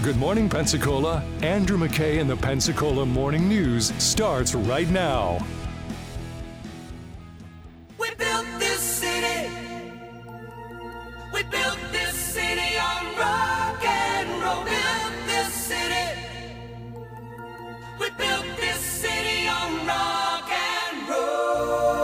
Good morning, Pensacola. Andrew McKay and the Pensacola Morning News starts right now. We built this city. We built this city on rock and roll. Built this city. We built this city on rock and roll.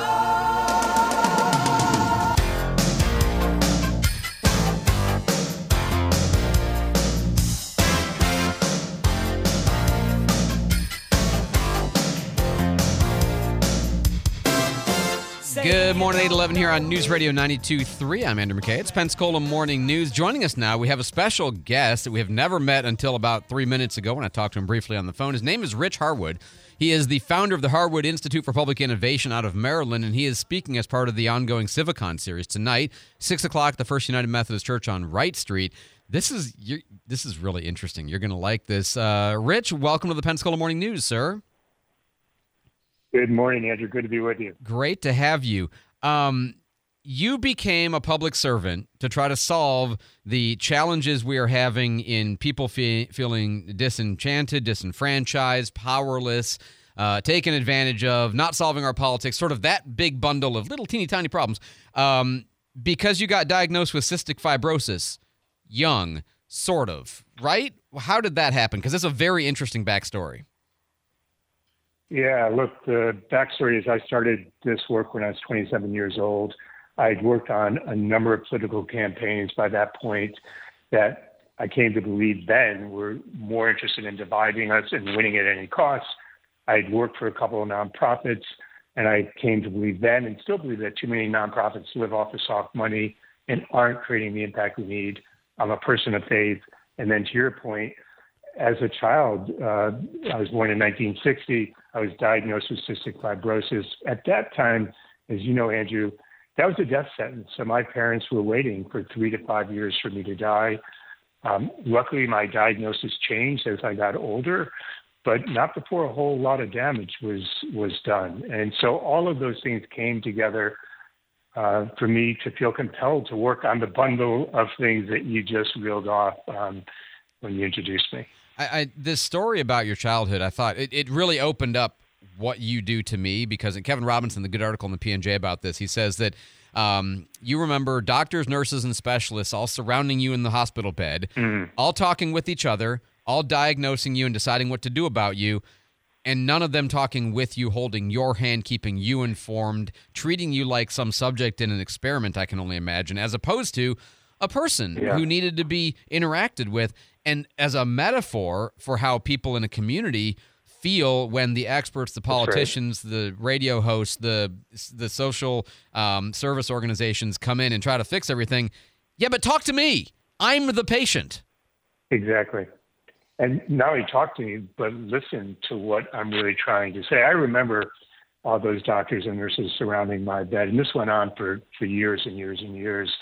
Good morning, 8:11 here on News Radio 92.3. I'm Andrew McKay. It's Pensacola Morning News. Joining us now, we have a special guest that we have never met until about 3 minutes ago when I talked to him briefly on the phone. His name is Rich Harwood. He is the founder of the Harwood Institute for Public Innovation out of Maryland, and he is speaking as part of the ongoing Civicon series tonight, 6 o'clock, the First United Methodist Church on Wright Street. This is really interesting. You're going to like this. Rich, welcome to the Pensacola Morning News, sir. Good morning, Andrew. Good to be with you. Great to have you. You became a public servant to try to solve the challenges we are having in people feeling disenchanted, disenfranchised, powerless, taken advantage of, not solving our politics, sort of that big bundle of little teeny tiny problems. Because you got diagnosed with cystic fibrosis, young, sort of, right? How did that happen? Because it's a very interesting backstory. Yeah, look, the backstory is I started this work when I was 27 years old. I'd worked on a number of political campaigns by that point that I came to believe then were more interested in dividing us and winning at any cost. I'd worked for a couple of nonprofits, and I came to believe then and still believe that too many nonprofits live off of soft money and aren't creating the impact we need. I'm a person of faith. And then to your point, as a child, I was born in 1960. I was diagnosed with cystic fibrosis. At that time, as you know, Andrew, that was a death sentence. So my parents were waiting for 3 to 5 years for me to die. Luckily, my diagnosis changed as I got older, but not before a whole lot of damage was done. And so all of those things came together for me to feel compelled to work on the bundle of things that you just reeled off when you introduced me. This story about your childhood, I thought it really opened up what you do to me, because Kevin Robinson, the good article in the P&J about this, he says that you remember doctors, nurses, and specialists all surrounding you in the hospital bed, all talking with each other, all diagnosing you and deciding what to do about you, and none of them talking with you, holding your hand, keeping you informed, treating you like some subject in an experiment, I can only imagine, as opposed to a person who needed to be interacted with. And as a metaphor for how people in a community feel when the experts, the politicians, the radio hosts, the social service organizations come in and try to fix everything. Yeah, but talk to me. I'm the patient. Exactly. And not only talk to me, but listen to what I'm really trying to say. I remember all those doctors and nurses surrounding my bed, and this went on for years and years and years.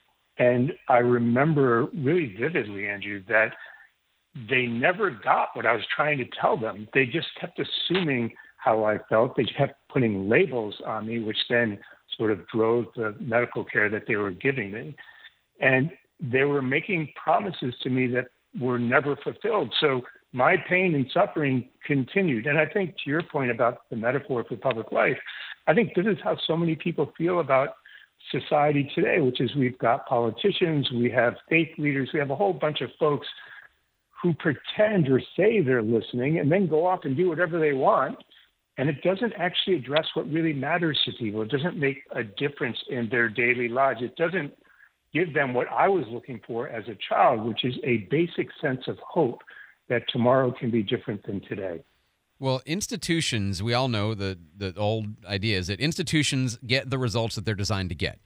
And I remember really vividly, Andrew, that they never got what I was trying to tell them. They just kept assuming how I felt. They kept putting labels on me, which then sort of drove the medical care that they were giving me. And they were making promises to me that were never fulfilled. So my pain and suffering continued. And I think to your point about the metaphor for public life, I think this is how so many people feel about society today, which is we've got politicians, we have faith leaders, we have a whole bunch of folks who pretend or say they're listening and then go off and do whatever they want. And it doesn't actually address what really matters to people. It doesn't make a difference in their daily lives. It doesn't give them what I was looking for as a child, which is a basic sense of hope that tomorrow can be different than today. Well, institutions, we all know the old idea is that institutions get the results that they're designed to get.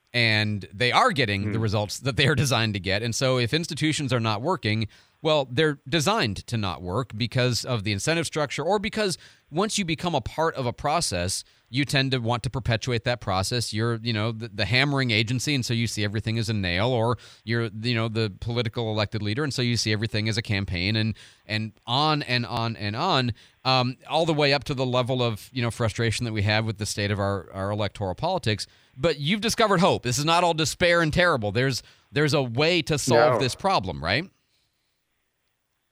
And they are getting the results that they are designed to get. And so if institutions are not working, well, they're designed to not work because of the incentive structure, or because once you become a part of a process, you tend to want to perpetuate that process. You're, the hammering agency, and so you see everything as a nail, or you're, the political elected leader, and so you see everything as a campaign, and on and on and on, all the way up to the level of, frustration that we have with the state of our electoral politics. But you've discovered hope. This is not all despair and terrible. There's a way to solve this problem, right?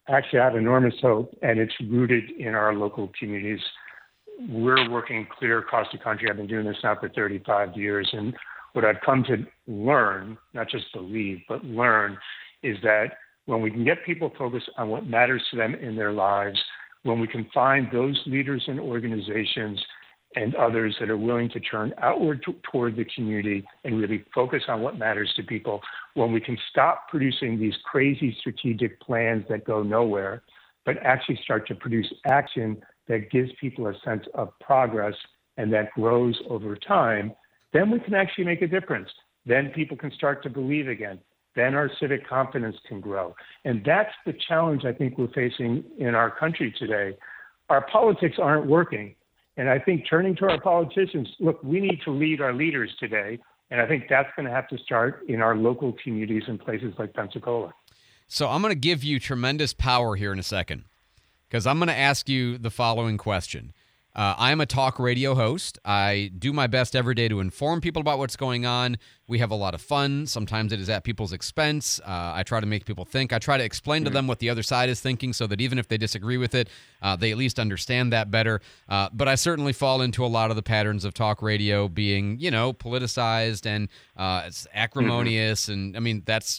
actually have enormous hope, and it's rooted in our local communities. We're working clear across the country. I've been doing this now for 35 years, and what I've come to learn, not just believe, but learn, is that when we can get people focused on what matters to them in their lives, when we can find those leaders and organizations and others that are willing to turn outward toward the community and really focus on what matters to people, when we can stop producing these crazy strategic plans that go nowhere, but actually start to produce action that gives people a sense of progress and that grows over time, then we can actually make a difference. Then people can start to believe again. Then our civic confidence can grow. And that's the challenge I think we're facing in our country today. Our politics aren't working. And I think turning to our politicians, look, we need to lead our leaders today. And I think that's going to have to start in our local communities in places like Pensacola. So I'm going to give you tremendous power here in a second, because I'm going to ask you the following question. I'm a talk radio host. I do my best every day to inform people about what's going on. We have a lot of fun. Sometimes it is at people's expense. I try to make people think. I try to explain to them what the other side is thinking so that even if they disagree with it, they at least understand that better. But I certainly fall into a lot of the patterns of talk radio being, politicized and it's acrimonious. And I mean,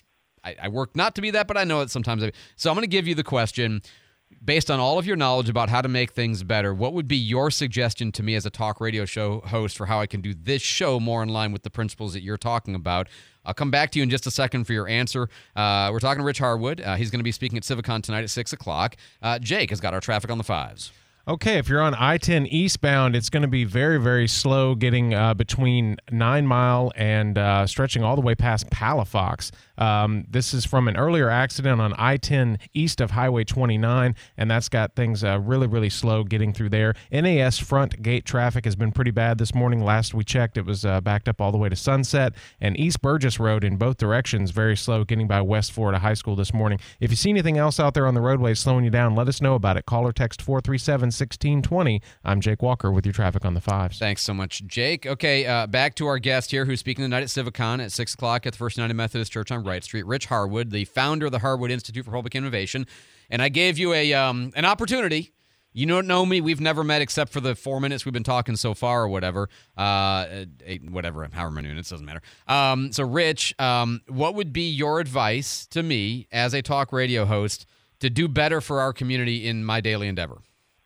I work not to be that, but I know it sometimes. So I'm going to give you the question. Based on all of your knowledge about how to make things better, what would be your suggestion to me as a talk radio show host for how I can do this show more in line with the principles that you're talking about? I'll come back to you in just a second for your answer. We're talking to Rich Harwood. He's going to be speaking at Civicon tonight at 6 o'clock. Jake has got our traffic on the fives. Okay, if you're on I-10 eastbound, it's going to be very, very slow getting between 9 Mile and stretching all the way past Palafox. This is from an earlier accident on I-10 east of Highway 29, and that's got things really, really slow getting through there. NAS front gate traffic has been pretty bad this morning. Last we checked, it was backed up all the way to Sunset, and East Burgess Road in both directions, very slow getting by West Florida High School this morning. If you see anything else out there on the roadway slowing you down, let us know about it. Call or text 437-1620. I'm Jake Walker with your traffic on the fives. Thanks so much, Jake. Okay, back to our guest here who's speaking tonight at Civicon at 6 o'clock at the First United Methodist Church on Wright Street, Rich Harwood, the founder of the Harwood Institute for Public Innovation. And I gave you an opportunity. You don't know me. We've never met except for the 4 minutes we've been talking so far or whatever. However many minutes, doesn't matter. So, Rich, what would be your advice to me as a talk radio host to do better for our community in my daily endeavor?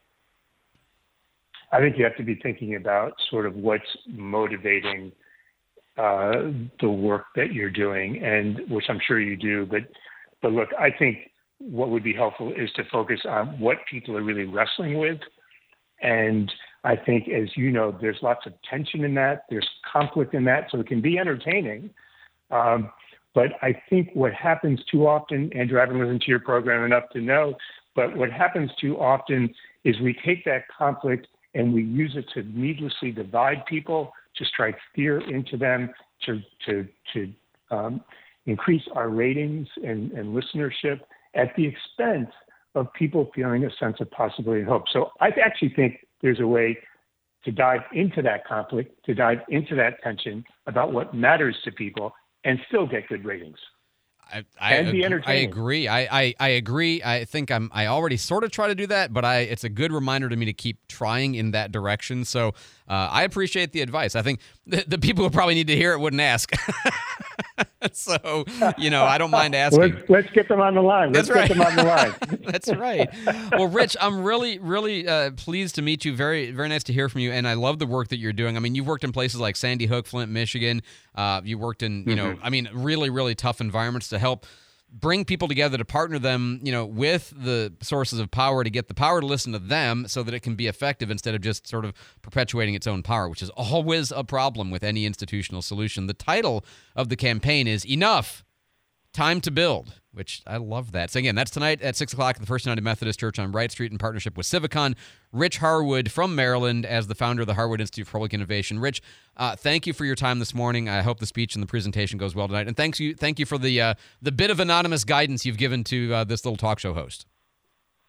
I think you have to be thinking about sort of what's motivating the work that you're doing, and which I'm sure you do. But look, I think what would be helpful is to focus on what people are really wrestling with. And I think, as you know, there's lots of tension in that. There's conflict in that. So it can be entertaining. But I think what happens too often, Andrew, I haven't listened to your program enough to know, but what happens too often is we take that conflict and we use it to needlessly divide people, to strike fear into them, to increase our ratings and listenership at the expense of people feeling a sense of possibility and hope. So I actually think there's a way to dive into that conflict, to dive into that tension about what matters to people and still get good ratings. I agree. I agree. I think I already sort of try to do that, but it's a good reminder to me to keep trying in that direction. So I appreciate the advice. I think the people who probably need to hear it wouldn't ask. So, I don't mind asking. Let's get them on the line. Let's get them on the line. That's right. Well, Rich, I'm really, really pleased to meet you. Very, very nice to hear from you. And I love the work that you're doing. I mean, you've worked in places like Sandy Hook, Flint, Michigan. You worked in, really, really tough environments to help bring people together, to partner them, with the sources of power, to get the power to listen to them so that it can be effective instead of just sort of perpetuating its own power, which is always a problem with any institutional solution. The title of the campaign is Enough, Time to Build, which I love that. So again, that's tonight at 6 o'clock at the First United Methodist Church on Wright Street in partnership with Civicon. Rich Harwood from Maryland as the founder of the Harwood Institute for Public Innovation. Rich, thank you for your time this morning. I hope the speech and the presentation goes well tonight. And thank you for the bit of anonymous guidance you've given to this little talk show host.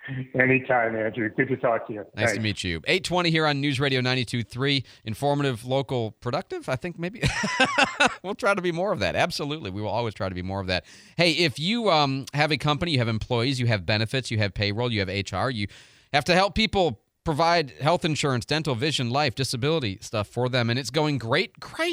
Anytime, Andrew. Good to talk to you. Nice Thanks. to meet you. 820 here on News Radio 92.3. Informative, local, productive. I think maybe we'll try to be more of that. Absolutely. We will always try to be more of that. Hey, if you have a company, you have employees, you have benefits, you have payroll, you have HR, you have to help people provide health insurance, dental, vision, life, disability stuff for them, and it's going great.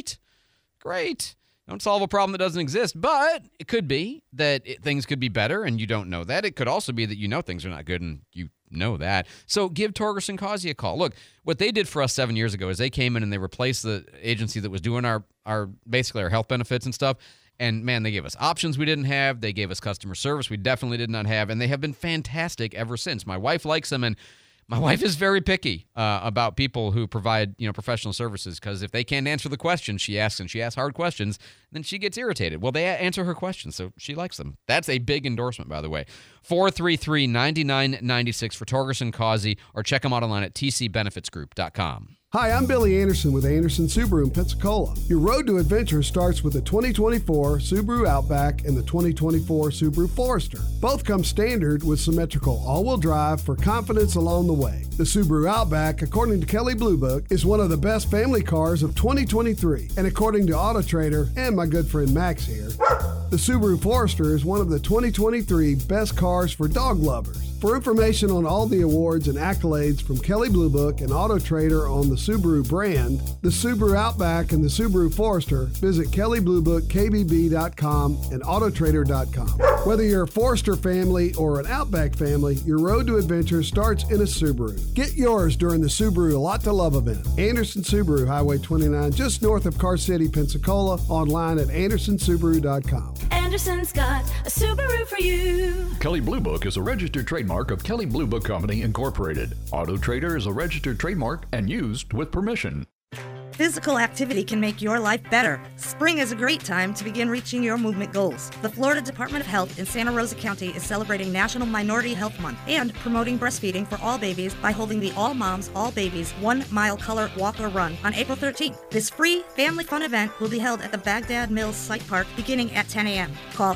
Don't solve a problem that doesn't exist, but it could be that things could be better and you don't know that. It could also be that you know things are not good and you know that. So give Torgerson Causey a call. Look, what they did for us 7 years ago is they came in and they replaced the agency that was doing our basically our health benefits and stuff. And, man, they gave us options we didn't have. They gave us customer service we definitely did not have. And they have been fantastic ever since. My wife likes them, and my wife is very picky about people who provide, professional services, because if they can't answer the question she asks, and she asks hard questions, then she gets irritated. Well, they answer her questions, so she likes them. That's a big endorsement, by the way. 433-9996 for Torgerson Causey, or check them out online at tcbenefitsgroup.com. Hi, I'm Billy Anderson with Anderson Subaru in Pensacola. Your road to adventure starts with the 2024 Subaru Outback and the 2024 Subaru Forester. Both come standard with symmetrical all-wheel drive for confidence along the way. The Subaru Outback, according to Kelley Blue Book, is one of the best family cars of 2023. And according to Auto Trader and my good friend Max here, the Subaru Forester is one of the 2023 best cars for dog lovers. For information on all the awards and accolades from Kelley Blue Book and Auto Trader on the Subaru brand, the Subaru Outback, and the Subaru Forester, visit KelleyBlueBookKBB.com and AutoTrader.com. Whether you're a Forester family or an Outback family, your road to adventure starts in a Subaru. Get yours during the Subaru A Lot to Love event. Anderson Subaru, Highway 29, just north of Car City, Pensacola, online at AndersonSubaru.com. Anderson's got a Subaru for you. Kelley Blue Book is a registered trademark of Kelley Blue Book Company, Incorporated. Auto Trader is a registered trademark and used with permission. Physical activity can make your life better. Spring is a great time to begin reaching your movement goals. The Florida Department of Health in Santa Rosa County is celebrating National Minority Health Month and promoting breastfeeding for all babies by holding the All Moms, All Babies 1 mile color walk or run on April 13th. This free family fun event will be held at the Baghdad Mills Site Park beginning at 10 a.m. Call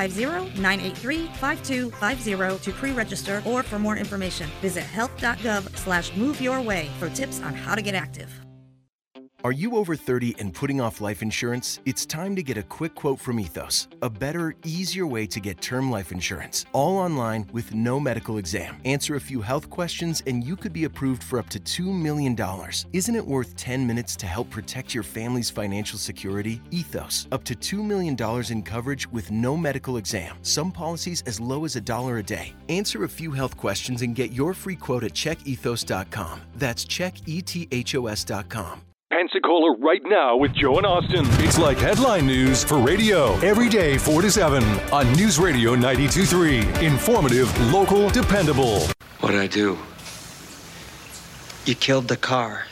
850-983-5250 to pre-register or for more information. Visit health.gov/moveyourway for tips on how to get active. Are you over 30 and putting off life insurance? It's time to get a quick quote from Ethos, a better, easier way to get term life insurance, all online with no medical exam. Answer a few health questions and you could be approved for up to $2 million. Isn't it worth 10 minutes to help protect your family's financial security? Ethos, up to $2 million in coverage with no medical exam. Some policies as low as $1 a day. Answer a few health questions and get your free quote at checkethos.com. That's checkethos.com. Pensacola right now with Joe and Austin. It's like headline news for radio. Every day, 4 to 7 on News Radio 92.3. Informative, local, dependable. What'd I do? You killed the car.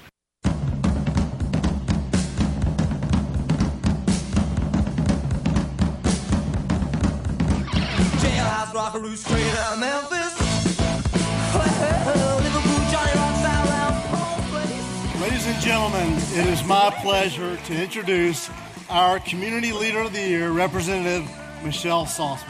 Jailhouse rockaroo straight out of Memphis. Liverpool Johnny Rock foul out. Ladies and gentlemen, it is my pleasure to introduce our Community Leader of the Year, Representative Michelle Salzman.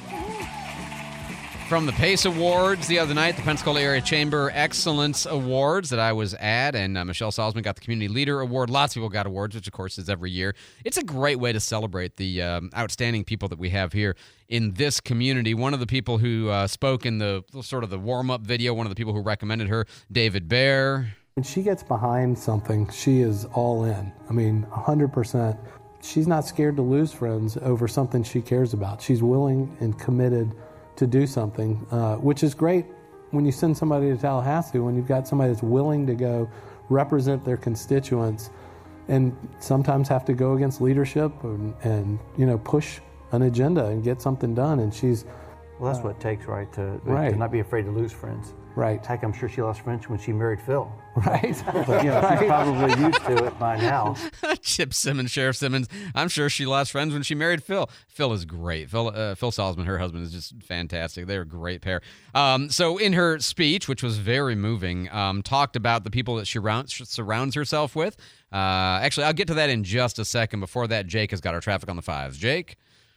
From the PACE Awards the other night, the Pensacola Area Chamber Excellence Awards that I was at, and Michelle Salzman got the Community Leader Award. Lots of people got awards, which of course is every year. It's a great way to celebrate the outstanding people that we have here in this community. One of the people who spoke in the sort of the warm-up video, one of the people who recommended her, David Baer. When she gets behind something, she is all in. I mean, 100%. She's not scared to lose friends over something she cares about. She's willing and committed to do something, which is great when you send somebody to Tallahassee, when you've got somebody that's willing to go represent their constituents and sometimes have to go against leadership and push an agenda and get something done. And she's... Well, that's what it takes, right? To not be afraid to lose friends. Right. Heck, I'm sure she lost friends when she married Phil. Right. But, she's probably used to it by now. Chip Simmons, Sheriff Simmons. I'm sure she lost friends when she married Phil. Phil is great. Phil Salzman, her husband, is just fantastic. They're a great pair. So in her speech, which was very moving, talked about the people that she surrounds herself with. Actually, I'll get to that in just a second. Before that, Jake has got our traffic on the fives. Jake?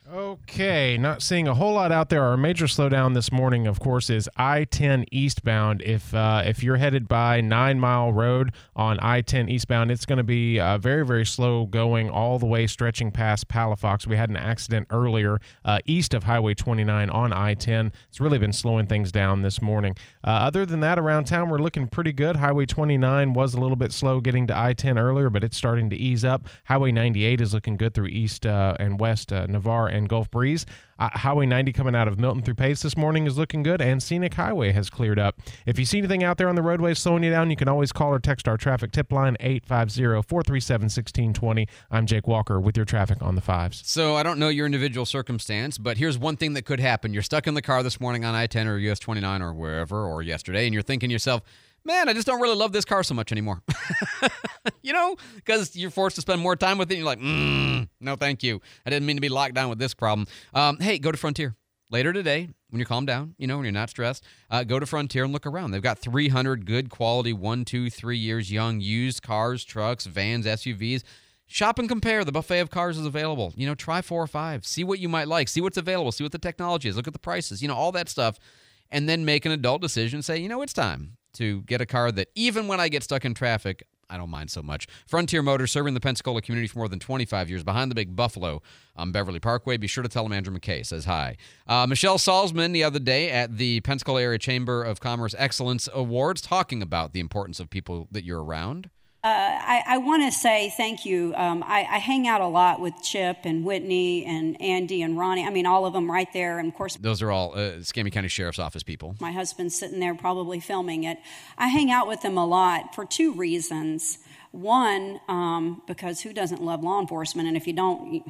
Okay, not seeing a whole lot out there. Our major slowdown this morning, of course, is I-10 eastbound. If you're headed by 9 Mile Road on I-10 eastbound, it's going to be very, very slow going all the way stretching past Palafox. We had an accident earlier east of Highway 29 on I-10. It's really been slowing things down this morning. Other than that, around town, we're looking pretty good. Highway 29 was a little bit slow getting to I-10 earlier, but it's starting to ease up. Highway 98 is looking good through east and west Navarre and Gulf Breeze. Highway 90 coming out of Milton through Pace this morning is looking good, and Scenic Highway has cleared up. If you see anything out there on the roadway slowing you down, you can always call or text our traffic tip line 850-437-1620. I'm Jake Walker with your traffic on the 5s. So I don't know your individual circumstance, but here's one thing that could happen. You're stuck in the car this morning on I-10 or US 29 or wherever, or yesterday, and you're thinking to yourself, man, I just don't really love this car so much anymore. You know, because you're forced to spend more time with it. And you're like, no, thank you. I didn't mean to be locked down with this problem. Hey, go to Frontier. Later today, when you calm down, when you're not stressed, go to Frontier and look around. They've got 300 good quality 1, 2, 3 years young used cars, trucks, vans, SUVs. Shop and compare. The buffet of cars is available. Try 4 or 5. See what you might like. See what's available. See what the technology is. Look at the prices. All that stuff. And then make an adult decision. Say, it's time to get a car that even when I get stuck in traffic, I don't mind so much. Frontier Motors, serving the Pensacola community for more than 25 years, behind the Big Buffalo on Beverly Parkway. Be sure to tell them Andrew McKay says hi. Michelle Salzman the other day at the Pensacola Area Chamber of Commerce Excellence Awards, talking about the importance of people that you're around. I want to say thank you. I hang out a lot with Chip and Whitney and Andy and Ronnie. I mean, all of them right there. And, of course, those are all Escambia County Sheriff's Office people. My husband's sitting there probably filming it. I hang out with them a lot for 2 reasons. One, because who doesn't love law enforcement? And if you don't,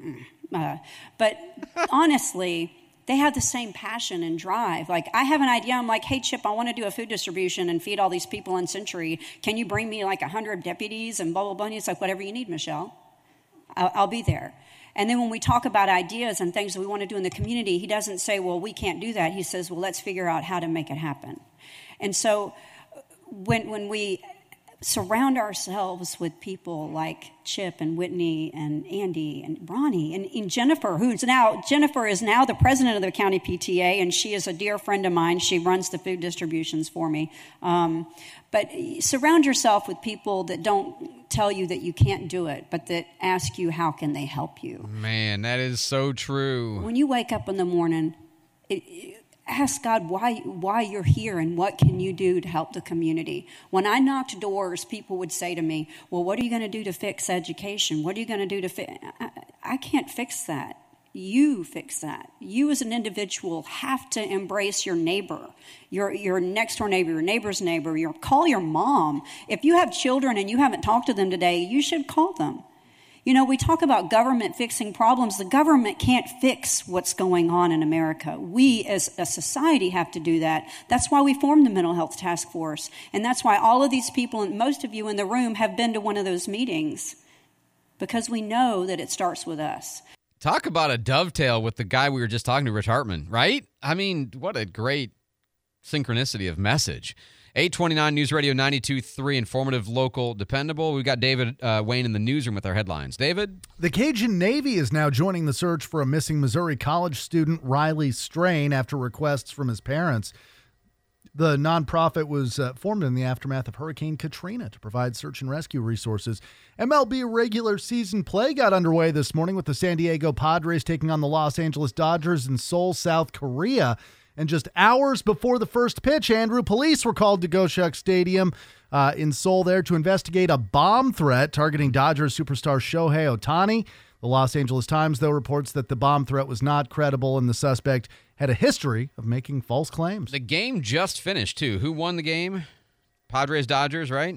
but honestly, they have the same passion and drive. Like, I have an idea. I'm like, hey, Chip, I want to do a food distribution and feed all these people in Century. Can you bring me like 100 deputies and blah, blah, blah? And he's like, whatever you need, Michelle. I'll be there. And then when we talk about ideas and things that we want to do in the community, he doesn't say, well, we can't do that. He says, well, let's figure out how to make it happen. And so when we surround ourselves with people like Chip and Whitney and Andy and Ronnie and Jennifer, Jennifer is now the president of the county PTA, and she is a dear friend of mine. She runs the food distributions for me. But surround yourself with people that don't tell you that you can't do it, but that ask you how can they help you. Man, that is so true. When you wake up in the morning, ask God why you're here and what can you do to help the community. When I knocked doors, people would say to me, well, what are you going to do to fix education? What are you going to do to fix? I can't fix that. You fix that. You as an individual have to embrace your neighbor, your next door neighbor, your neighbor's neighbor. Call your mom. If you have children and you haven't talked to them today, you should call them. We talk about government fixing problems. The government can't fix what's going on in America. We as a society have to do that. That's why we formed the Mental Health Task Force. And that's why all of these people, and most of you in the room, have been to one of those meetings, because we know that it starts with us. Talk about a dovetail with the guy we were just talking to, Rich Hartman, right? I mean, what a great synchronicity of message. 829 News Radio 92.3, informative, local, dependable. We've got David Wayne in the newsroom with our headlines. David? The Cajun Navy is now joining the search for a missing Missouri college student, Riley Strain, after requests from his parents. The nonprofit was formed in the aftermath of Hurricane Katrina to provide search and rescue resources. MLB regular season play got underway this morning with the San Diego Padres taking on the Los Angeles Dodgers in Seoul, South Korea. And just hours before the first pitch, Andrew, police were called to Goshek Stadium in Seoul there to investigate a bomb threat targeting Dodgers superstar Shohei Ohtani. The Los Angeles Times, though, reports that the bomb threat was not credible and the suspect had a history of making false claims. The game just finished, too. Who won the game? Padres-Dodgers, right?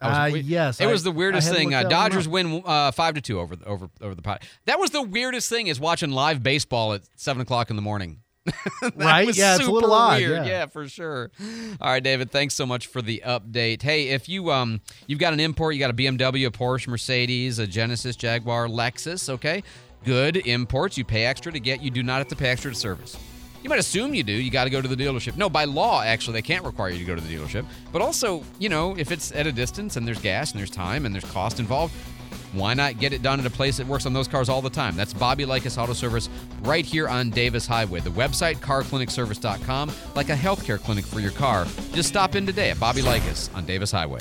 Yes. It was the weirdest thing. Dodgers win 5-2 over the Padres. That was the weirdest thing, is watching live baseball at 7 o'clock in the morning. Right? Yeah, it's a little odd. Weird. Yeah, for sure. All right, David, thanks so much for the update. Hey, if you've got an import, you got a BMW, a Porsche, Mercedes, a Genesis, Jaguar, Lexus, okay? Good imports. You pay extra to get. You do not have to pay extra to service. You might assume you do. You got to go to the dealership. No, by law, actually, they can't require you to go to the dealership. But also, if it's at a distance and there's gas and there's time and there's cost involved, why not get it done at a place that works on those cars all the time? That's Bobby Likas Auto Service right here on Davis Highway. The website, carclinicservice.com, like a healthcare clinic for your car. Just stop in today at Bobby Likas on Davis Highway.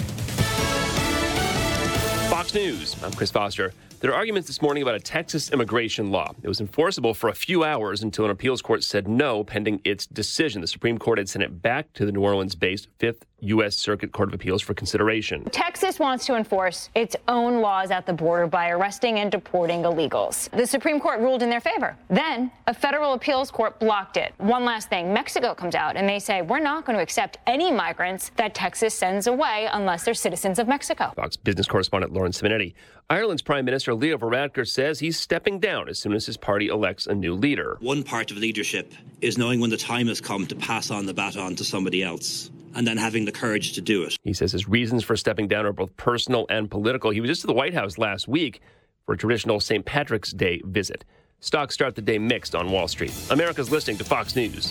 Fox News, I'm Chris Foster. There are arguments this morning about a Texas immigration law. It was enforceable for a few hours until an appeals court said no, pending its decision. The Supreme Court had sent it back to the New Orleans-based 5th U.S. Circuit Court of Appeals for consideration. Texas wants to enforce its own laws at the border by arresting and deporting illegals. The Supreme Court ruled in their favor. Then a federal appeals court blocked it. One last thing, Mexico comes out and they say, we're not going to accept any migrants that Texas sends away unless they're citizens of Mexico. Fox business correspondent Lauren Simonetti. Ireland's Prime Minister Leo Varadkar says he's stepping down as soon as his party elects a new leader. One part of leadership is knowing when the time has come to pass on the baton to somebody else, and then having the courage to do it. He says his reasons for stepping down are both personal and political. He was just at the White House last week for a traditional St. Patrick's Day visit. Stocks start the day mixed on Wall Street. America's listening to Fox News.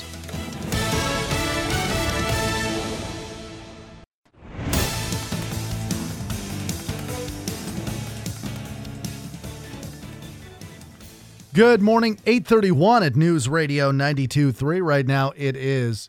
Good morning, 8:31 at News Radio 92.3. Right now it is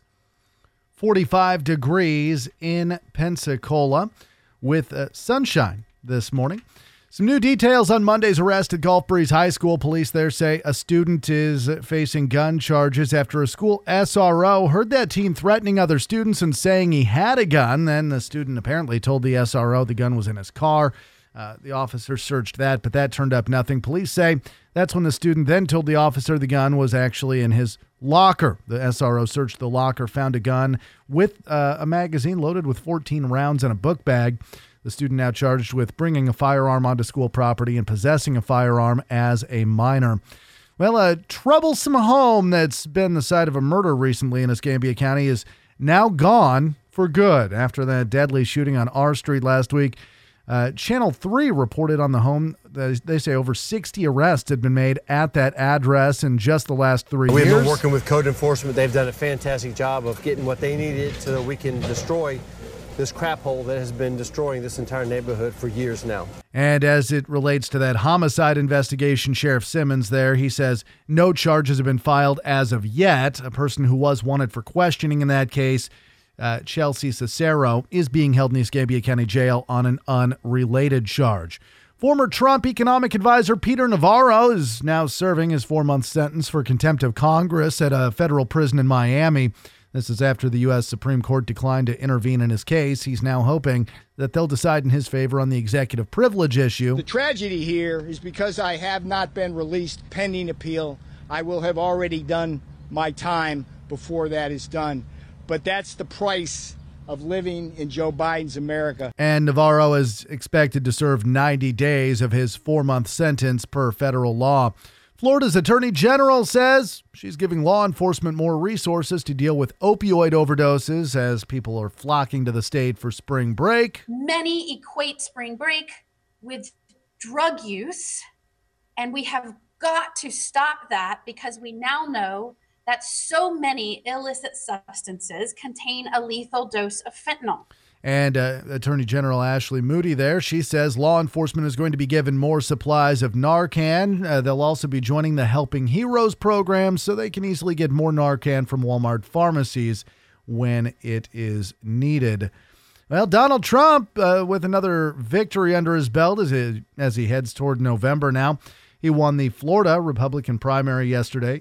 45 degrees in Pensacola with sunshine this morning. Some new details on Monday's arrest at Gulf Breeze High School. Police there say a student is facing gun charges after a school SRO heard that teen threatening other students and saying he had a gun. Then the student apparently told the SRO the gun was in his car. The officer searched that, but that turned up nothing. Police say that's when the student then told the officer the gun was actually in his locker. The SRO searched the locker, found a gun with a magazine loaded with 14 rounds and a book bag. The student now charged with bringing a firearm onto school property and possessing a firearm as a minor. Well, a troublesome home that's been the site of a murder recently in Escambia County is now gone for good after that deadly shooting on R Street last week. Channel 3 reported on the home that they say over 60 arrests had been made at that address in just the last 3 years. We've been working with code enforcement. They've done a fantastic job of getting what they needed so that we can destroy this crap hole that has been destroying this entire neighborhood for years now. And as it relates to that homicide investigation, Sheriff Simmons there, he says no charges have been filed as of yet. A person who was wanted for questioning in that case, Chelsea Cicero, is being held in the Escambia County Jail on an unrelated charge. Former Trump economic advisor Peter Navarro is now serving his 4-month sentence for contempt of Congress at a federal prison in Miami. This is after the U.S. Supreme Court declined to intervene in his case. He's now hoping that they'll decide in his favor on the executive privilege issue. The tragedy here is because I have not been released pending appeal, I will have already done my time before that is done. But that's the price of living in Joe Biden's America. And Navarro is expected to serve 90 days of his 4-month sentence per federal law. Florida's Attorney General says she's giving law enforcement more resources to deal with opioid overdoses as people are flocking to the state for spring break. Many equate spring break with drug use, and we have got to stop that because we now know that so many illicit substances contain a lethal dose of fentanyl. And Attorney General Ashley Moody there, she says law enforcement is going to be given more supplies of Narcan. They'll also be joining the Helping Heroes program so they can easily get more Narcan from Walmart pharmacies when it is needed. Well, Donald Trump with another victory under his belt as he heads toward November now. He won the Florida Republican primary yesterday,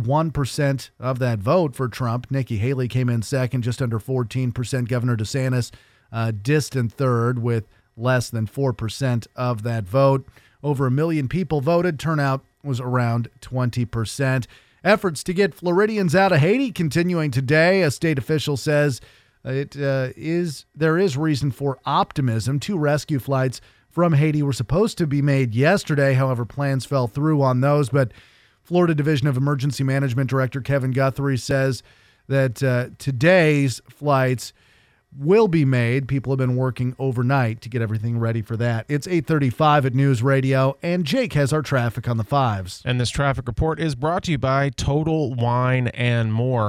81% of that vote for Trump. Nikki Haley came in second, just under 14%. Governor DeSantis, distant third with less than 4% of that vote. Over 1 million people voted. Turnout was around 20%. Efforts to get Floridians out of Haiti continuing today. A state official says there is reason for optimism. 2 rescue flights from Haiti were supposed to be made yesterday. However, plans fell through on those. But Florida Division of Emergency Management Director Kevin Guthrie says that today's flights will be made. People have been working overnight to get everything ready for that. It's 8:35 at News Radio, and Jake has our traffic on the 5s. And this traffic report is brought to you by Total Wine and More.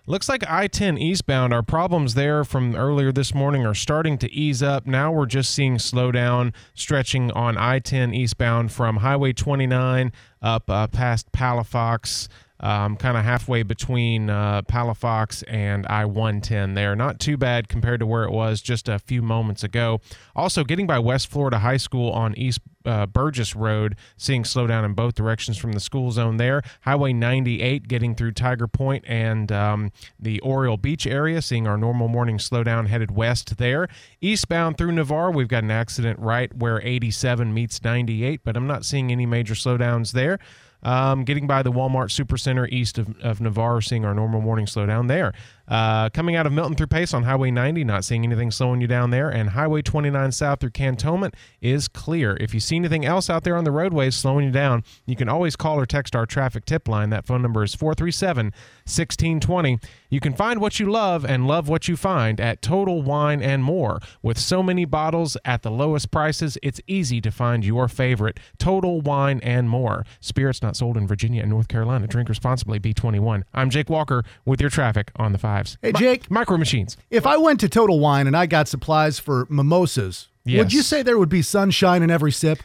Looks like I-10 eastbound, our problems there from earlier this morning are starting to ease up. Now we're just seeing slowdown stretching on I-10 eastbound from Highway 29 up past Palafox, kind of halfway between Palafox and I-110 there. Not too bad compared to where it was just a few moments ago. Also, getting by West Florida High School on East Burgess Road, seeing slowdown in both directions from the school zone there. Highway 98 getting through Tiger Point and the Oriole Beach area, seeing our normal morning slowdown headed west there. Eastbound through Navarre, we've got an accident right where 87 meets 98, but I'm not seeing any major slowdowns there. Getting by the Walmart Supercenter east of Navarre, seeing our normal morning slowdown there. Coming out of Milton through Pace on Highway 90, not seeing anything slowing you down there. And Highway 29 south through Cantonment is clear. If you see anything else out there on the roadways slowing you down, you can always call or text our traffic tip line. That phone number is 437-1620. You can find what you love and love what you find at Total Wine and More. With so many bottles at the lowest prices, it's easy to find your favorite. Total Wine and More. Spirits not sold in Virginia and North Carolina. Drink responsibly. B21. I'm Jake Walker with your traffic on the 5s. Hey, Jake. Micro Machines. If I went to Total Wine and I got supplies for mimosas, would you say there would be sunshine in every sip?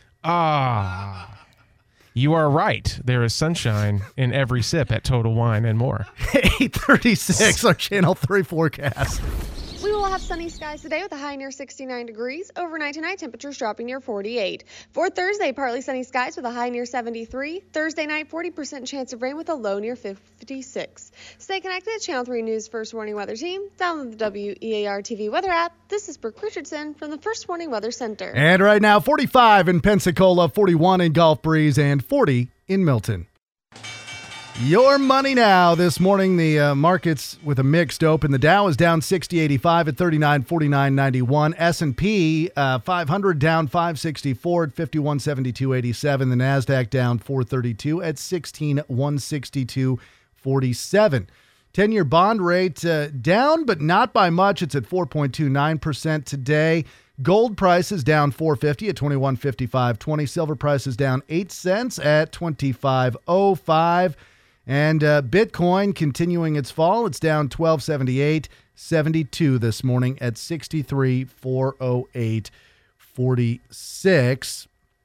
You are right. There is sunshine in every sip at Total Wine and More. 8:36, our Channel 3 forecast. We will have sunny skies today with a high near 69 degrees. Overnight tonight, temperatures dropping near 48. For Thursday, partly sunny skies with a high near 73. Thursday night, 40% chance of rain with a low near 56. Stay connected to Channel 3 News First Warning Weather Team. Download the WEAR TV weather app. This is Brooke Richardson from the First Warning Weather Center. And right now, 45 in Pensacola, 41 in Gulf Breeze, and 40 in Milton. Your money now. This morning, the markets with a mixed open. The Dow is down 60.85 at 3949.91. S&P 500 down 564 at 5172.87. The Nasdaq down 432 at 16,162.47. 10-year bond rate down, but not by much. It's at 4.29% today. Gold prices down $4.50 at $21.55.20. Silver prices down 8 cents at $25.05. And Bitcoin continuing its fall. It's down $12.78.72 this morning at $63,408.46.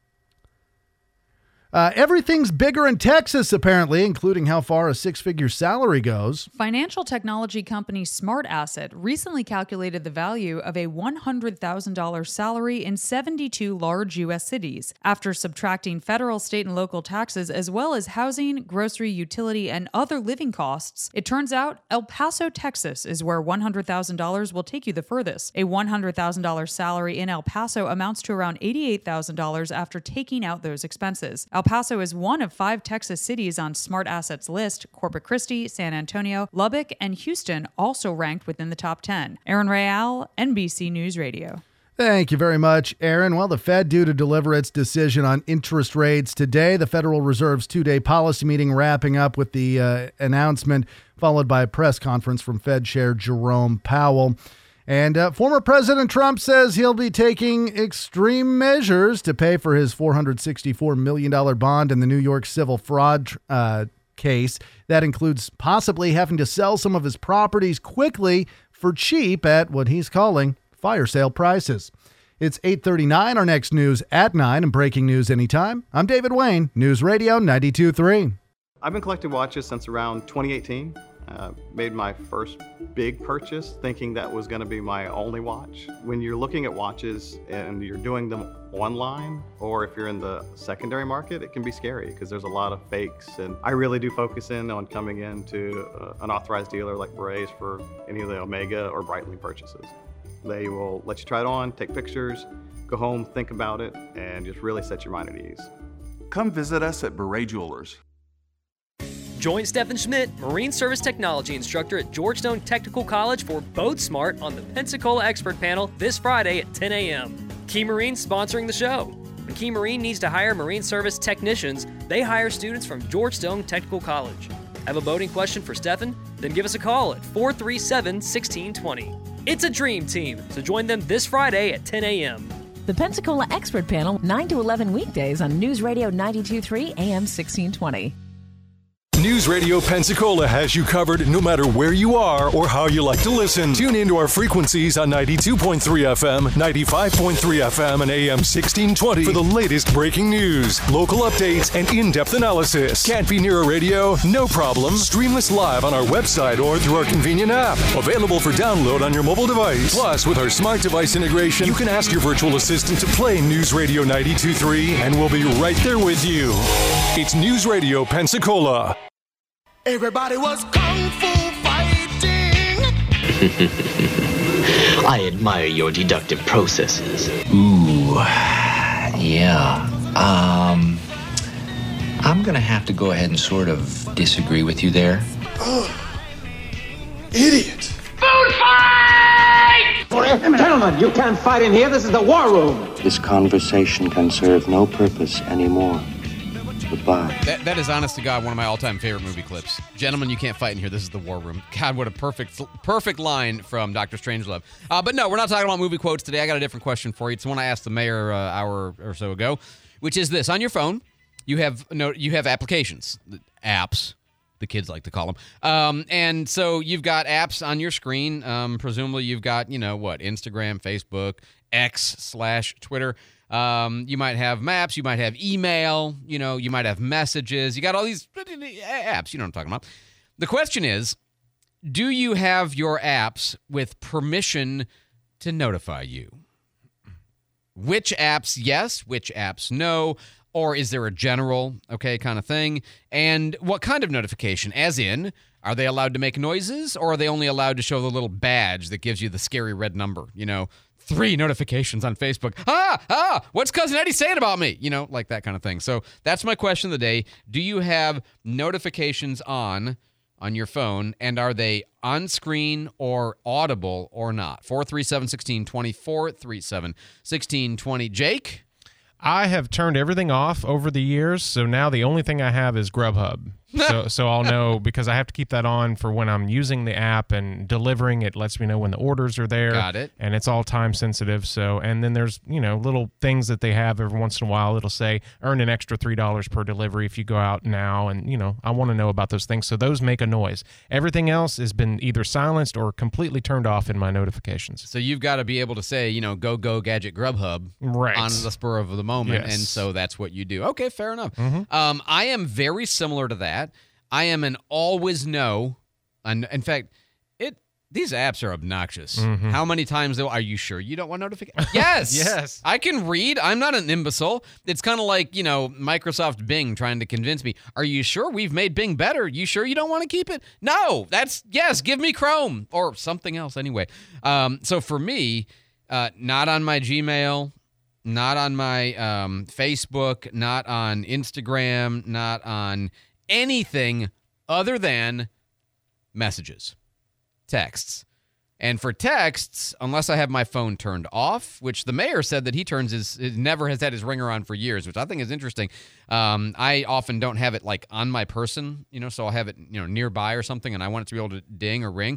Everything's bigger in Texas, apparently, including how far a six-figure salary goes. Financial technology company SmartAsset recently calculated the value of a $100,000 salary in 72 large U.S. cities after subtracting federal, state, and local taxes, as well as housing, grocery, utility, and other living costs. It turns out El Paso, Texas is where $100,000 will take you the furthest. A $100,000 salary in El Paso amounts to around $88,000 after taking out those expenses. El Paso is one of 5 Texas cities on SmartAsset's list. Corpus Christi, San Antonio, Lubbock, and Houston also ranked within the top 10. Aaron Real, NBC News Radio. Thank you very much, Aaron. Well, the Fed due to deliver its decision on interest rates today. The Federal Reserve's 2-day policy meeting wrapping up with the announcement, followed by a press conference from Fed Chair Jerome Powell. And former President Trump says he'll be taking extreme measures to pay for his $464 million bond in the New York civil fraud case. That includes possibly having to sell some of his properties quickly for cheap at what he's calling fire sale prices. It's 8:39. Our next news at 9 and breaking news anytime. I'm David Wayne, News Radio 92.3. I've been collecting watches since around 2018. Made my first big purchase thinking that was going to be my only watch. When you're looking at watches and you're doing them online, or if you're in the secondary market, it can be scary because there's a lot of fakes. And I really do focus in on coming into an authorized dealer like Berets for any of the Omega or Breitling purchases. They will let you try it on, take pictures, go home, think about it, and just really set your mind at ease. Come visit us at Beret Jewelers. Join Stephen Schmidt, Marine Service Technology Instructor at Georgetown Technical College for Boat Smart on the Pensacola Expert Panel this Friday at 10 a.m. Key Marine sponsoring the show. When Key Marine needs to hire Marine Service technicians, they hire students from Georgetown Technical College. Have a boating question for Stephen? Then give us a call at 437-1620. It's a dream team, so join them this Friday at 10 a.m. The Pensacola Expert Panel, 9 to 11 weekdays on News Radio 92.3 AM 1620. News Radio Pensacola has you covered no matter where you are or how you like to listen. Tune into our frequencies on 92.3 FM, 95.3 FM, and AM 1620 for the latest breaking news, local updates, and in-depth analysis. Can't be near a radio? No problem. Stream us live on our website or through our convenient app. Available for download on your mobile device. Plus, with our smart device integration, you can ask your virtual assistant to play News Radio 92.3, and we'll be right there with you. It's News Radio Pensacola. Everybody was kung fu fighting. I admire your deductive processes. Ooh, yeah. I'm gonna have to go ahead and sort of disagree with you there. Idiot. Food fight! Gentlemen, you can't fight in here. This is the war room. This conversation can serve no purpose anymore. Goodbye. That is, honest to God, one of my all-time favorite movie clips. Gentlemen, you can't fight in here. This is the war room. God, what a perfect line from Dr. Strangelove. But no, we're not talking about movie quotes today. I got a different question for you. It's one I asked the mayor an hour or so ago, which is this. On your phone, you have applications, apps, the kids like to call them. And so you've got apps on your screen. Presumably you've got, Instagram, Facebook, X/Twitter. You might have maps, you might have email, you might have messages. You got all these apps, you know what I'm talking about. The question is, do you have your apps with permission to notify you? Which apps yes, which apps no, or is there a general, kind of thing? And what kind of notification? As in, are they allowed to make noises, or are they only allowed to show the little badge that gives you the scary red number, 3 notifications on Facebook. What's Cousin Eddie saying about me? Like that kind of thing. So that's my question of the day. Do you have notifications on your phone, and are they on screen or audible or not? 437-1620, 437-1620. Jake? I have turned everything off over the years, so now the only thing I have is Grubhub. So I'll know, because I have to keep that on for when I'm using the app and delivering. It lets me know when the orders are there. Got it. And it's all time sensitive. So, and then there's, little things that they have every once in a while. It'll say earn an extra $3 per delivery if you go out now. And, I want to know about those things. So those make a noise. Everything else has been either silenced or completely turned off in my notifications. So you've got to be able to say, go gadget Grubhub right on the spur of the moment. Yes. And so that's what you do. Okay, fair enough. Mm-hmm. I am very similar to that. I am an always no. And in fact, these apps are obnoxious. Mm-hmm. How many times are you sure you don't want notifications? Yes. Yes. I can read. I'm not an imbecile. It's kind of like, Microsoft Bing trying to convince me. Are you sure we've made Bing better? You sure you don't want to keep it? No. Yes, give me Chrome or something else anyway. So for me, not on my Gmail, not on my Facebook, not on Instagram, not on anything other than messages, texts. And for texts, unless I have my phone turned off, which the mayor said that he never has had his ringer on for years, which I think is interesting. I often don't have it like on my person, so I'll have it, nearby or something, and I want it to be able to ding or ring.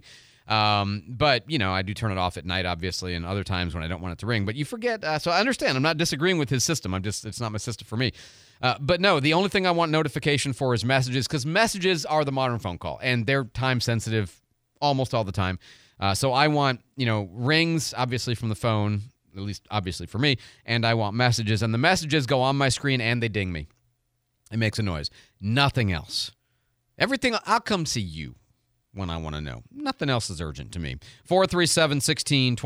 But, I do turn it off at night, obviously, and other times when I don't want it to ring. But you forget, so I understand. I'm not disagreeing with his system. It's not my system for me. But no, the only thing I want notification for is messages, because messages are the modern phone call, and they're time sensitive almost all the time. So I want, rings, obviously, from the phone, at least obviously for me, and I want messages, and the messages go on my screen and they ding me. It makes a noise. Nothing else. Everything, I'll come see you when I want to know. Nothing else is urgent to me. 437-1620,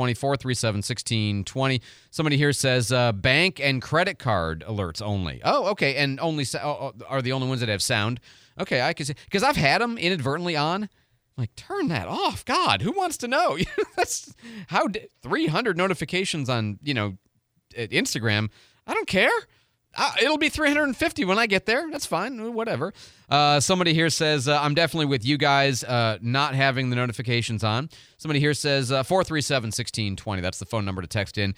437-1620. Somebody here says bank and credit card alerts only. Oh, okay, and only are the only ones that have sound. Okay, I can see, because I've had them inadvertently on. I'm like, turn that off. God, who wants to know? That's 300 notifications on, Instagram. I don't care. It'll be 350 when I get there. That's fine. Whatever. Somebody here says, I'm definitely with you guys not having the notifications on. Somebody here says 437-1620. That's the phone number to text in.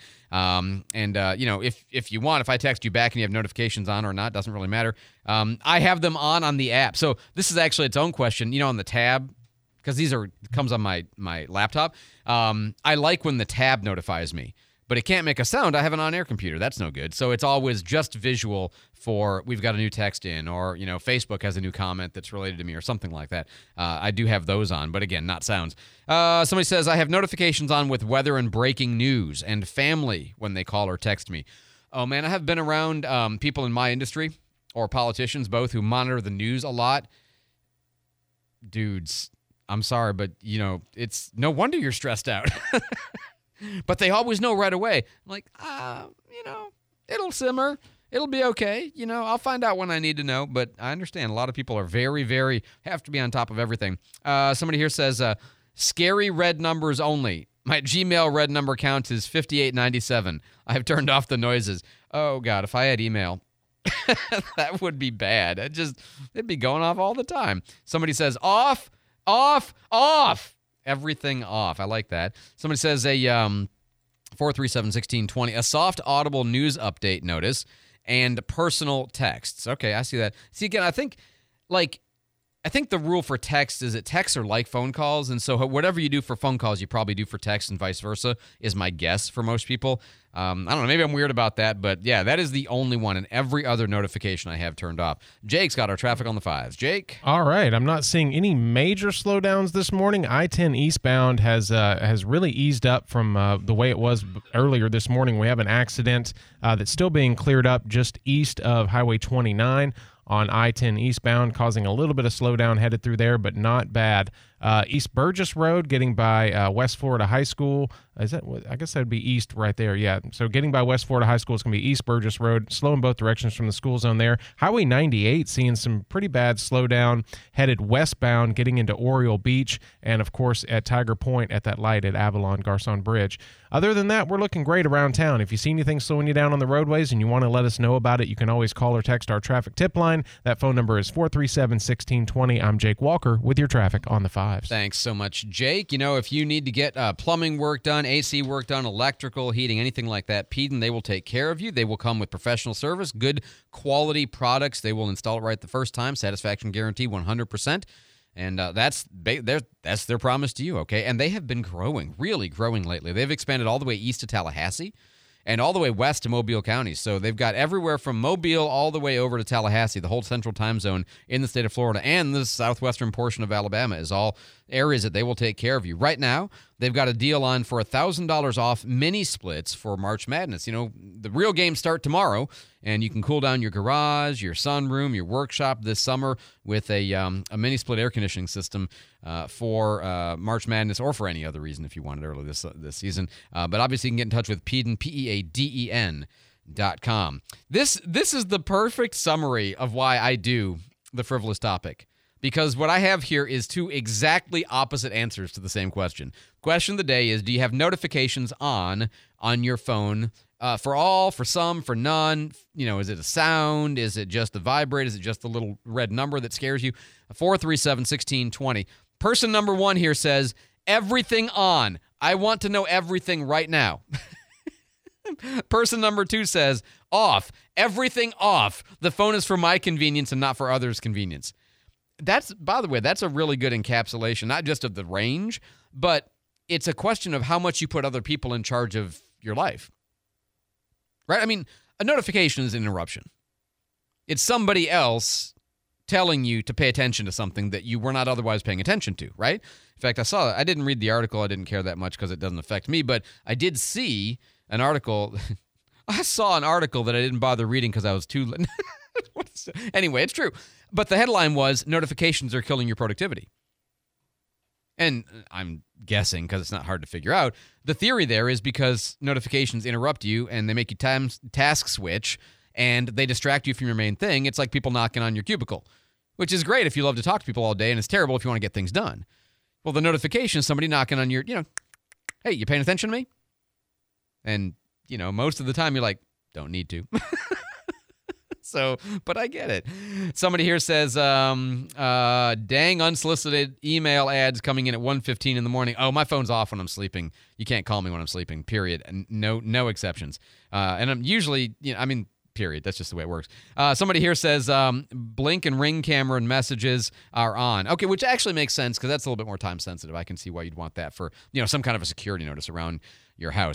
If you want, if I text you back and you have notifications on or not, doesn't really matter. I have them on the app. So this is actually its own question. On the tab, because comes on my laptop. I like when the tab notifies me. but it can't make a sound. I have an on-air computer. That's no good. So it's always just visual for we've got a new text in, or, Facebook has a new comment that's related to me or something like that. I do have those on, but again, not sounds. Somebody says, I have notifications on with weather and breaking news and family when they call or text me. Oh, man, I have been around people in my industry or politicians, both, who monitor the news a lot. Dudes, I'm sorry, but, it's no wonder you're stressed out. But they always know right away. I'm like, it'll simmer. It'll be okay. I'll find out when I need to know. But I understand a lot of people are very, very, have to be on top of everything. Somebody here says, scary red numbers only. My Gmail red number count is 5897. I have turned off the noises. Oh, God, if I had email, that would be bad. It'd be going off all the time. Somebody says, off. Everything off. I like that. Somebody says 437-1620, a soft audible news update notice and personal texts. Okay, I see that. See, again, I think the rule for text is that texts are like phone calls, and so whatever you do for phone calls, you probably do for text and vice versa, is my guess for most people. I don't know, maybe I'm weird about that, but yeah, that is the only one, and every other notification I have turned off. Jake's got our traffic on the 5s. Jake? All right, I'm not seeing any major slowdowns this morning. I-10 eastbound has really eased up from the way it was earlier this morning. We have an accident that's still being cleared up just east of Highway 29 on I-10 eastbound, causing a little bit of slowdown headed through there, but not bad. East Burgess Road, getting by West Florida High School. I guess that would be east right there, yeah. So getting by West Florida High School is going to be East Burgess Road, slow in both directions from the school zone there. Highway 98, seeing some pretty bad slowdown, headed westbound, getting into Oriole Beach, and of course at Tiger Point at that light at Avalon Garcon Bridge. Other than that, we're looking great around town. If you see anything slowing you down on the roadways and you want to let us know about it, you can always call or text our traffic tip line. That phone number is 437-1620. I'm Jake Walker with your traffic on the 5s. Thanks so much, Jake. If you need to get plumbing work done, AC work done, electrical, heating, anything like that, Peden, they will take care of you. They will come with professional service, good quality products. They will install it right the first time. Satisfaction guarantee 100%. And that's their promise to you, okay? And they have been growing, really growing lately. They've expanded all the way east to Tallahassee and all the way west to Mobile County. So they've got everywhere from Mobile all the way over to Tallahassee. The whole central time zone in the state of Florida and the southwestern portion of Alabama is all areas that they will take care of you. Right now, they've got a deal on for $1,000 off mini splits for March Madness. The real games start tomorrow, and you can cool down your garage, your sunroom, your workshop this summer with a mini split air conditioning system for March Madness, or for any other reason if you want it early this season. But obviously, you can get in touch with Peden, PEADEN.com. This is the perfect summary of why I do the frivolous topic. Because what I have here is two exactly opposite answers to the same question. Question of the day is, do you have notifications on your phone? For all, for some, for none? Is it a sound? Is it just the vibrate? Is it just the little red number that scares you? 437-1620. Person number one here says, everything on. I want to know everything right now. Person number two says, off. Everything off. The phone is for my convenience and not for others' convenience. By the way, that's a really good encapsulation, not just of the range, but it's a question of how much you put other people in charge of your life. Right? I mean, a notification is an interruption. It's somebody else telling you to pay attention to something that you were not otherwise paying attention to, right? In fact, I didn't read the article. I didn't care that much because it doesn't affect me, but I did see an article. I saw an article that I didn't bother reading because I was too... Anyway, it's true. But the headline was, notifications are killing your productivity. And I'm guessing, because it's not hard to figure out, the theory there is because notifications interrupt you and they make you task switch and they distract you from your main thing. It's like people knocking on your cubicle, which is great if you love to talk to people all day, and it's terrible if you want to get things done. Well, the notification is somebody knocking on your, hey, you paying attention to me? And, most of the time you're like, don't need to. So, but I get it. Somebody here says, dang unsolicited email ads coming in at 1:15 in the morning. Oh, my phone's off when I'm sleeping. You can't call me when I'm sleeping, period. And no exceptions. And I'm usually, period. That's just the way it works. Somebody here says, blink and ring camera and messages are on. Okay, which actually makes sense because that's a little bit more time sensitive. I can see why you'd want that for, some kind of a security notice around your house.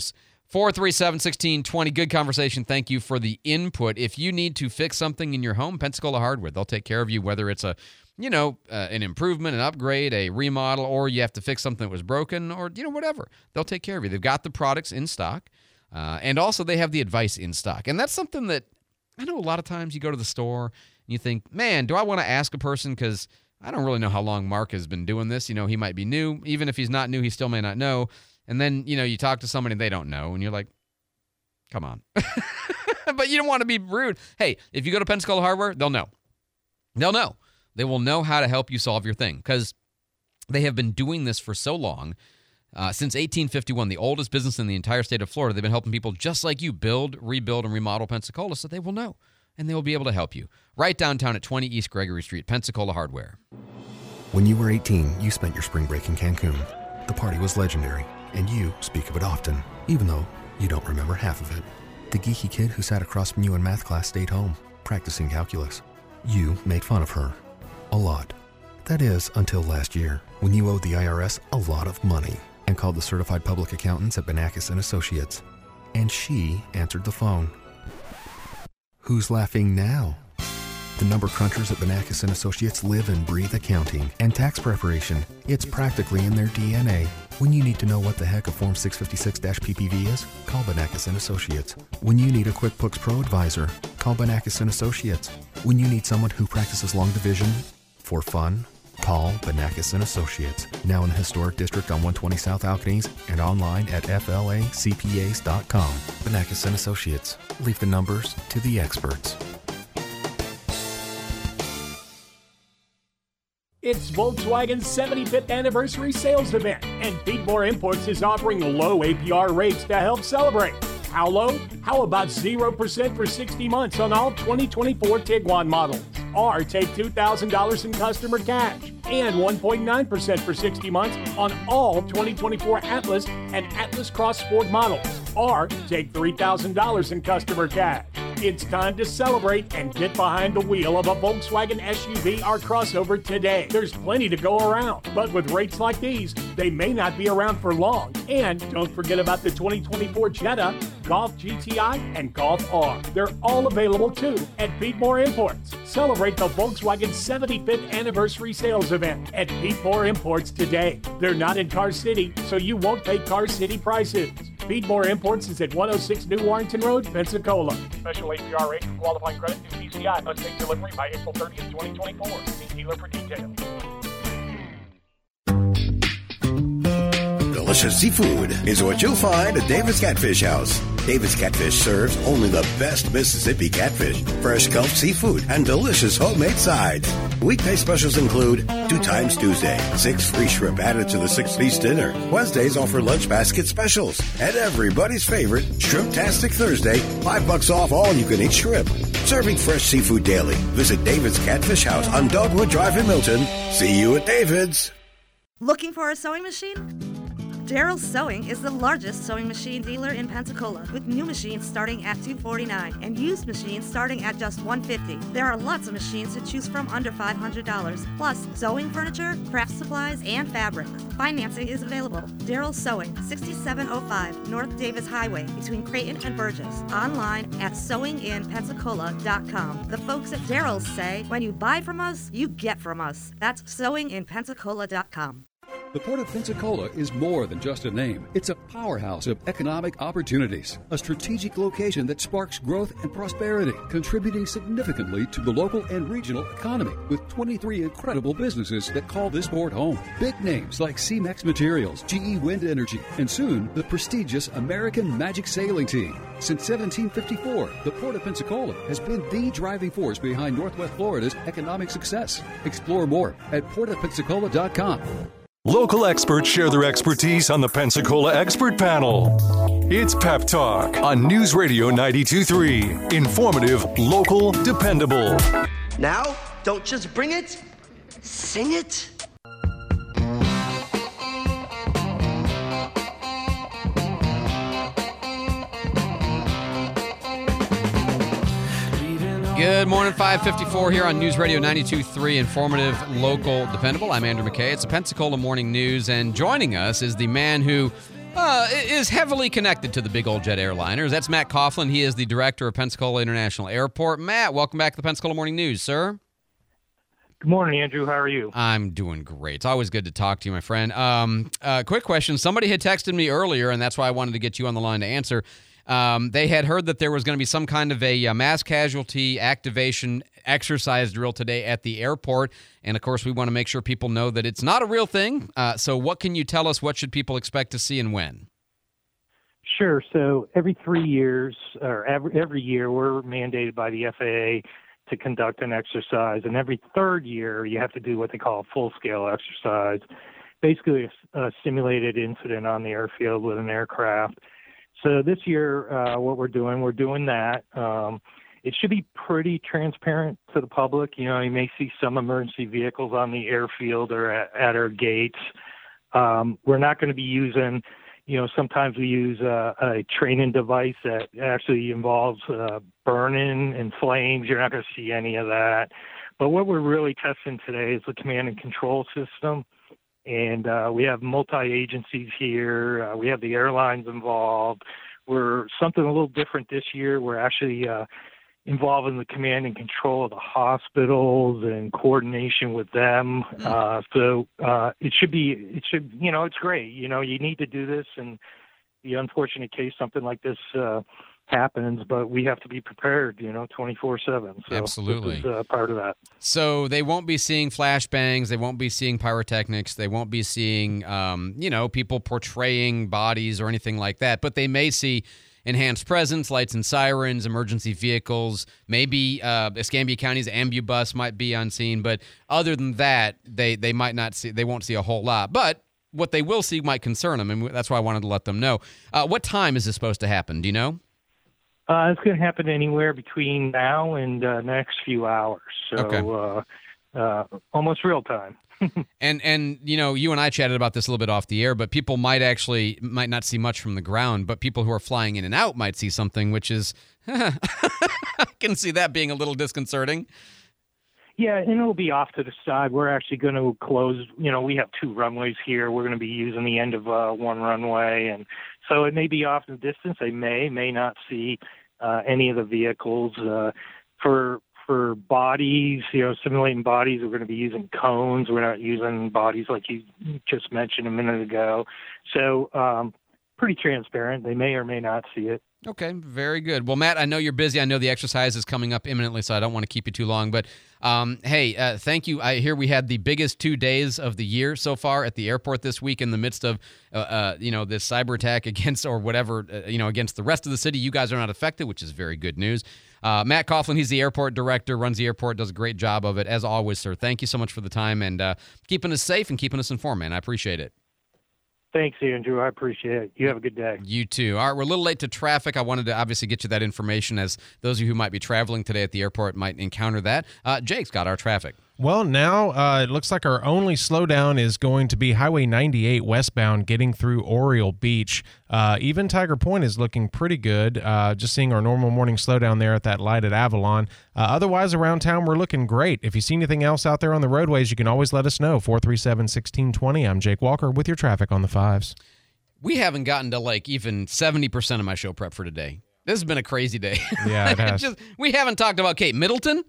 437-1620. Good conversation. Thank you for the input. If you need to fix something in your home, Pensacola Hardware, they'll take care of you, whether it's an improvement, an upgrade, a remodel, or you have to fix something that was broken, or, whatever. They'll take care of you. They've got the products in stock, and also they have the advice in stock. And that's something that I know a lot of times you go to the store and you think, man, do I want to ask a person, because I don't really know how long Mark has been doing this. He might be new. Even if he's not new, he still may not know. And then, you talk to somebody and they don't know, and you're like, come on. But you don't want to be rude. Hey, if you go to Pensacola Hardware, they'll know. They'll know. They will know how to help you solve your thing, because they have been doing this for so long. Since 1851, the oldest business in the entire state of Florida. They've been helping people just like you build, rebuild, and remodel Pensacola, so they will know, and they will be able to help you. Right downtown at 20 East Gregory Street, Pensacola Hardware. When you were 18, you spent your spring break in Cancun. The party was legendary, and you speak of it often, even though you don't remember half of it. The geeky kid who sat across from you in math class stayed home, practicing calculus. You made fun of her. A lot. That is, until last year, when you owed the IRS a lot of money and called the certified public accountants at Banakis & Associates. And she answered the phone. Who's laughing now? The number crunchers at Banakis & Associates live and breathe accounting and tax preparation. It's practically in their DNA. When you need to know what the heck a Form 656-PPV is, call Banakis & Associates. When you need a QuickBooks Pro advisor, call Banakis & Associates. When you need someone who practices long division for fun, call Banakis & Associates. Now in the historic district on 120 South Alcanese and online at flacpas.com. Banakis & Associates. Leave the numbers to the experts. It's Volkswagen's 75th anniversary sales event, and Beatmore Imports is offering low APR rates to help celebrate. How low? How about 0% for 60 months on all 2024 Tiguan models? Or take $2,000 in customer cash and 1.9% for 60 months on all 2024 Atlas and Atlas Cross Sport models. Or take $3,000 in customer cash. It's time to celebrate and get behind the wheel of a Volkswagen SUV or crossover today. There's plenty to go around, but with rates like these, they may not be around for long. And don't forget about the 2024 Jetta, Golf GTI, and Golf R. They're all available too at Beatmore Imports. Celebrate the Volkswagen 75th anniversary sales event at Beatmore Imports today. They're not in Car City, so you won't pay Car City prices. Beatmore Imports is at 106 New Warrington Road, Pensacola. Special APR rate for qualifying credit through PCI must take delivery by April 30th, 2024. See dealer for details. Delicious seafood is what you'll find at David's Catfish House. David's Catfish serves only the best Mississippi catfish, fresh Gulf seafood, and delicious homemade sides. Weekday specials include 2 times Tuesday, 6 free shrimp added to the 6-piece dinner. Wednesdays offer lunch basket specials. And everybody's favorite, Shrimp-tastic Thursday, $5 off all you-can-eat shrimp. Serving fresh seafood daily. Visit David's Catfish House on Dogwood Drive in Milton. See you at David's. Looking for a sewing machine? Daryl's Sewing is the largest sewing machine dealer in Pensacola, with new machines starting at $249 and used machines starting at just $150. There are lots of machines to choose from under $500, plus sewing furniture, craft supplies, and fabrics. Financing is available. Daryl's Sewing, 6705 North Davis Highway, between Creighton and Burgess. Online at sewinginpensacola.com. The folks at Daryl's say, when you buy from us, you get from us. That's sewinginpensacola.com. The Port of Pensacola is more than just a name. It's a powerhouse of economic opportunities, a strategic location that sparks growth and prosperity, contributing significantly to the local and regional economy, with 23 incredible businesses that call this port home. Big names like C-Mex Materials, GE Wind Energy, and soon the prestigious American Magic Sailing Team. Since 1754, the Port of Pensacola has been the driving force behind Northwest Florida's economic success. Explore more at portofpensacola.com. Local experts share their expertise on the Pensacola Expert Panel. It's Pep Talk on News Radio 92.3. Informative, local, dependable. Now, don't just bring it, sing it. Good morning, 554 here on News Radio 92.3, informative, local, dependable. I'm Andrew McKay. It's the Pensacola Morning News, and joining us is the man who is heavily connected to the big old jet airliners. That's Matt Coughlin. He is the director of Pensacola International Airport. Matt, welcome back to the Pensacola Morning News, sir. Good morning, Andrew. How are you? I'm doing great. It's always good to talk to you, my friend. Quick question. Somebody had texted me earlier, and that's why I wanted to get you on the line to answer. They had heard that there was going to be some kind of a mass casualty activation exercise drill today at the airport. And, of course, we want to make sure people know that it's not a real thing. So what can you tell us? What should people expect to see and when? Sure. So every 3 years, or every year, we're mandated by the FAA to conduct an exercise. And every third year, you have to do what they call a full-scale exercise, basically a simulated incident on the airfield with an aircraft. So this year, what we're doing that. It should be pretty transparent to the public. You know, you may see some emergency vehicles on the airfield or at our gates. We're not going to be using, sometimes we use a training device that actually involves burning and flames. You're not going to see any of that. But what we're really testing today is the command and control system. And we have multi-agencies here. We have the airlines involved. We're something a little different this year. We're actually involving the command and control of the hospitals and coordination with them. So it's great. You need to do this, and the unfortunate case, something like this happens, but we have to be prepared, 24/7. So absolutely. This is part of that. So they won't be seeing flashbangs. They won't be seeing pyrotechnics. They won't be seeing, people portraying bodies or anything like that, but they may see enhanced presence, lights and sirens, emergency vehicles. Maybe Escambia County's ambubus might be on scene, but other than that, they might not see. They won't see a whole lot. But what they will see might concern them, and that's why I wanted to let them know. What time is this supposed to happen? Do you know? It's going to happen anywhere between now and the next few hours. So almost real time. And you and I chatted about this a little bit off the air, but people might not see much from the ground, but people who are flying in and out might see something, which is, I can see that being a little disconcerting. Yeah, and it'll be off to the side. We're actually going to close, we have 2 runways here. We're going to be using the end of one runway. And so it may be off in the distance. They may not see any of the vehicles. For bodies, simulating bodies, we're going to be using cones. We're not using bodies like you just mentioned a minute ago. So pretty transparent. They may or may not see it. Okay, very good. Well, Matt, I know you're busy. I know the exercise is coming up imminently, so I don't want to keep you too long. But, thank you. I hear we had the biggest 2 days of the year so far at the airport this week in the midst of, this cyber attack against against the rest of the city. You guys are not affected, which is very good news. Matt Coughlin, he's the airport director, runs the airport, does a great job of it. As always, sir, thank you so much for the time and keeping us safe and keeping us informed, man. I appreciate it. Thanks, Andrew. I appreciate it. You have a good day. You too. All right, we're a little late to traffic. I wanted to obviously get you that information as those of you who might be traveling today at the airport might encounter that. Jake's got our traffic. Well, now it looks like our only slowdown is going to be Highway 98 westbound getting through Oriole Beach. Even Tiger Point is looking pretty good. Just seeing our normal morning slowdown there at that light at Avalon. Otherwise, around town, we're looking great. If you see anything else out there on the roadways, you can always let us know. 437-1620. I'm Jake Walker with your traffic on the 5s. We haven't gotten to even 70% of my show prep for today. This has been a crazy day. Yeah, it has. We haven't talked about Kate Middleton.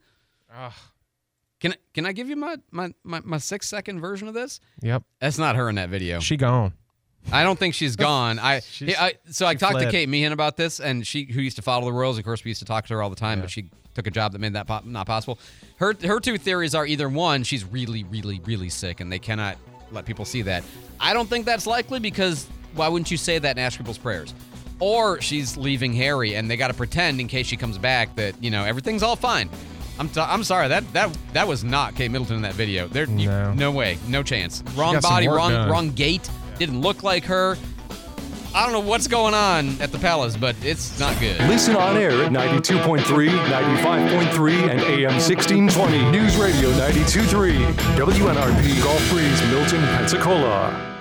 Can I give you my 6-second version of this? Yep. That's not her in that video. She gone. I don't think she's gone. I talked to Kate Meehan about this, and who used to follow the Royals. Of course, we used to talk to her all the time, but she took a job that made that not possible. Her 2 theories are either one, she's really, really, really sick, and they cannot let people see that. I don't think that's likely because why wouldn't you say that and ask people's prayers? Or she's leaving Harry, and they got to pretend in case she comes back that everything's all fine. I'm sorry, that was not Kate Middleton in that video. No way, no chance. Wrong body, wrong gait. Didn't look like her. I don't know what's going on at the Palace, but it's not good. Listen on air at 92.3, 95.3, and AM 1620. News Radio 92.3, WNRP Gulf Breeze, Milton, Pensacola.